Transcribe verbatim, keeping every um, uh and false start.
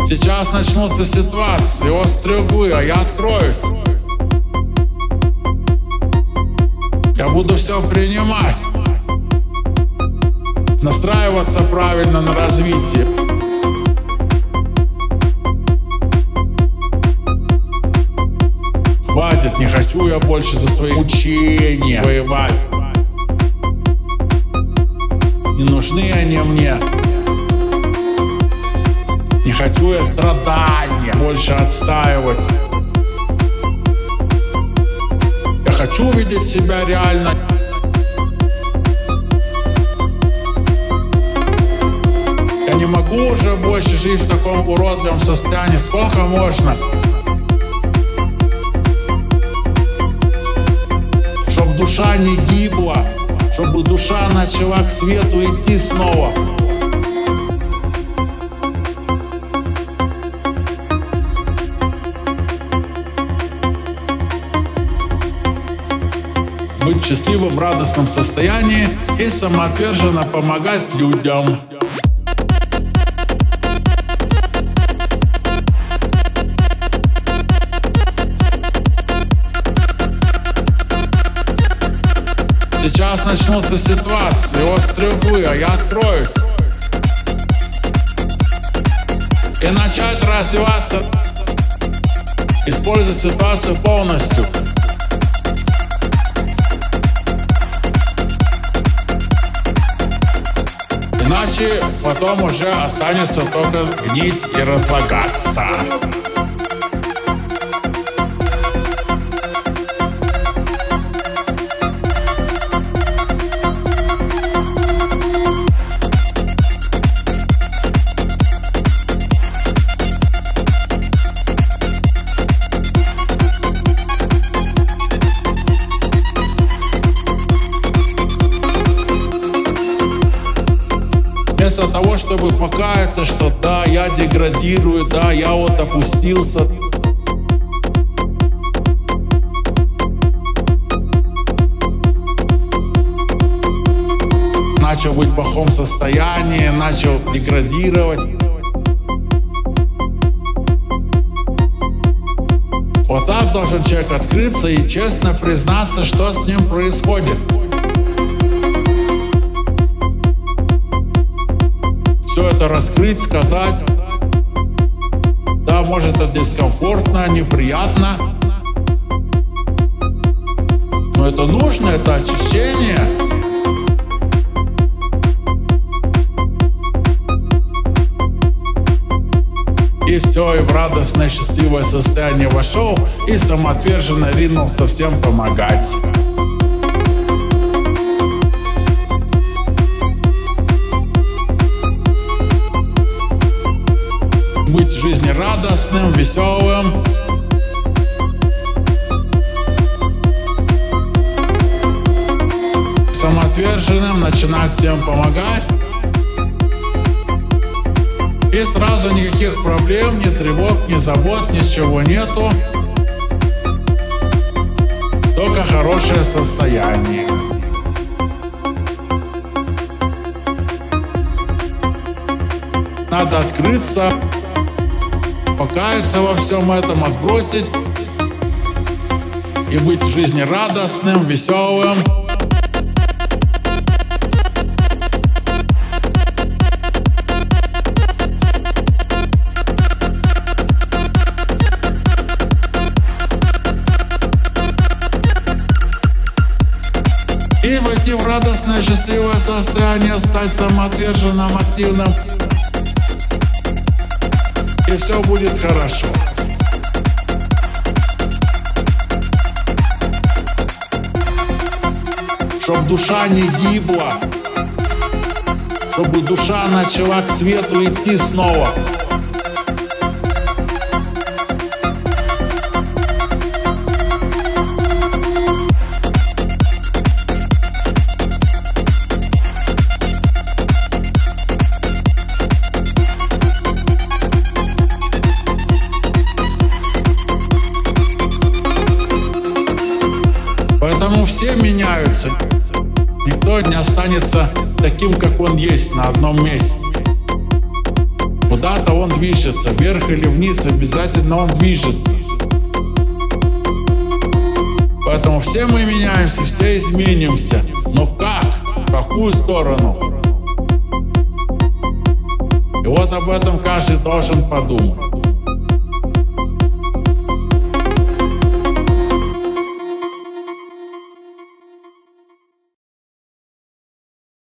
Сейчас начнутся ситуации, острые углы, а я откроюсь. Я буду все принимать, настраиваться правильно на развитие. Хватит, не хочу я больше за свои мучения воевать. Не нужны они мне. Не хочу я страдания больше отстаивать. Я хочу видеть себя реально. Я не могу уже больше жить в таком уродливом состоянии. Сколько можно? Чтоб душа не гибла, чтобы душа начала к свету идти снова. Быть в счастливом, радостном состоянии и самоотверженно помогать людям. Сейчас начнутся ситуации, острые углы, а я откроюсь. И начать развиваться, использовать ситуацию полностью. Иначе потом уже останется только гнить и разлагаться. Вместо того, чтобы покаяться, что да, я деградирую, да, я вот опустился. Начал быть в плохом состоянии, начал деградировать. Вот так должен человек открыться и честно признаться, что с ним происходит. Все это раскрыть, сказать. Да, может, это дискомфортно, неприятно, но это нужно, это очищение. И все, и в радостное, счастливое состояние вошел и самоотверженно ринулся всем помогать. Быть в жизни радостным, веселым. Самоотверженным, начинать всем помогать. И сразу никаких проблем, ни тревог, ни забот, ничего нету. Только хорошее состояние. Надо открыться, покаяться во всем этом, отбросить и быть в жизни радостным, веселым. И войти в радостное, счастливое состояние, стать самоотверженным, активным. И все будет хорошо. Чтоб душа не гибла, чтобы душа начала к свету идти снова. Поэтому все меняются. Никто не останется таким, как он есть, на одном месте. Куда-то он движется, вверх или вниз, обязательно он движется. Поэтому все мы меняемся, все изменимся. Но как? В какую сторону? И вот об этом каждый должен подумать.